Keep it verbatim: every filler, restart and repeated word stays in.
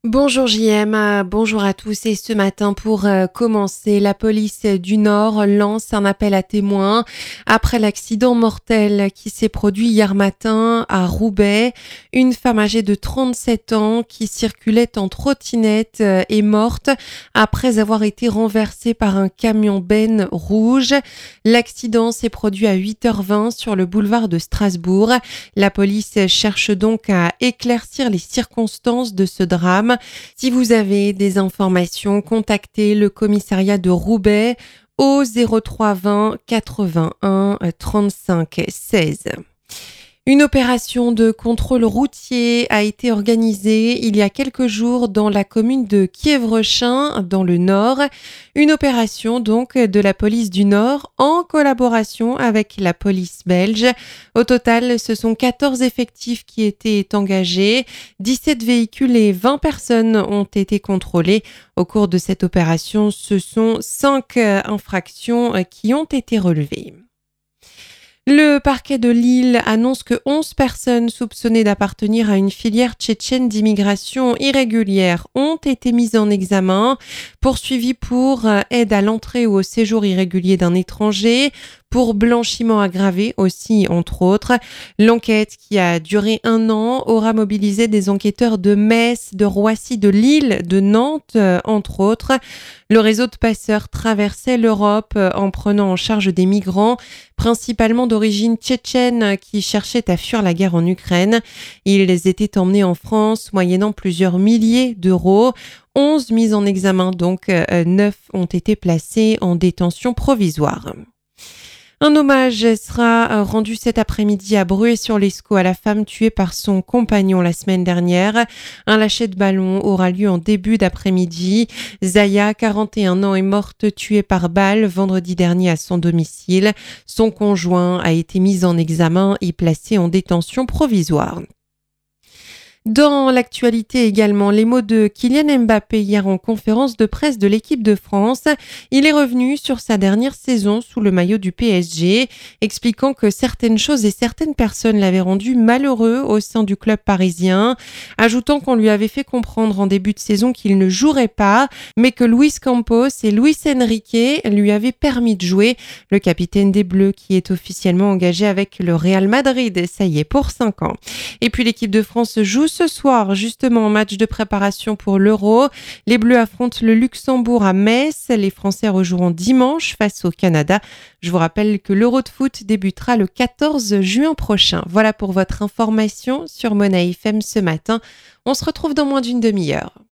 Bonjour J M, euh, bonjour à tous et ce matin pour euh, commencer, la police du Nord lance un appel à témoins après l'accident mortel qui s'est produit hier matin à Roubaix. Une femme âgée de trente-sept ans qui circulait en trottinette euh, est morte après avoir été renversée par un camion benne rouge. L'accident s'est produit à huit heures vingt sur le boulevard de Strasbourg. La police cherche donc à éclaircir les circonstances de ce drame. Si vous avez des informations, contactez le commissariat de Roubaix au zéro trois vingt quatre-vingt-un trente-cinq seize. Une opération de contrôle routier a été organisée il y a quelques jours dans la commune de Kievrechin, dans le Nord. Une opération donc de la police du Nord en collaboration avec la police belge. Au total, ce sont quatorze effectifs qui étaient engagés. dix-sept véhicules et vingt personnes ont été contrôlées. Au cours de cette opération, ce sont cinq infractions qui ont été relevées. Le parquet de Lille annonce que onze personnes soupçonnées d'appartenir à une filière tchétchène d'immigration irrégulière ont été mises en examen, poursuivies pour aide à l'entrée ou au séjour irrégulier d'un étranger, pour blanchiment aggravé aussi, entre autres. L'enquête, qui a duré un an, aura mobilisé des enquêteurs de Metz, de Roissy, de Lille, de Nantes, entre autres. Le réseau de passeurs traversait l'Europe en prenant en charge des migrants, principalement d'origine tchétchène, qui cherchaient à fuir la guerre en Ukraine. Ils étaient emmenés en France, moyennant plusieurs milliers d'euros. onze mises en examen, donc neuf ont été placés en détention provisoire. Un hommage sera rendu cet après-midi à Bruay-sur-l'Escaut à la femme tuée par son compagnon la semaine dernière. Un lâcher de ballon aura lieu en début d'après-midi. Zaya, quarante et un ans, est morte tuée par balle vendredi dernier à son domicile. Son conjoint a été mis en examen et placé en détention provisoire. Dans l'actualité également, les mots de Kylian Mbappé hier en conférence de presse de l'équipe de France. Il est revenu sur sa dernière saison sous le maillot du P S G, expliquant que certaines choses et certaines personnes l'avaient rendu malheureux au sein du club parisien, ajoutant qu'on lui avait fait comprendre en début de saison qu'il ne jouerait pas, mais que Luis Campos et Luis Enrique lui avaient permis de jouer. Le capitaine des Bleus qui est officiellement engagé avec le Real Madrid, ça y est, pour cinq ans. Et puis l'équipe de France joue ce soir, justement, en match de préparation pour l'Euro. Les Bleus affrontent le Luxembourg à Metz. Les Français rejoueront dimanche face au Canada. Je vous rappelle que l'Euro de foot débutera le quatorze juin prochain. Voilà pour votre information sur Mona F M ce matin. On se retrouve dans moins d'une demi-heure.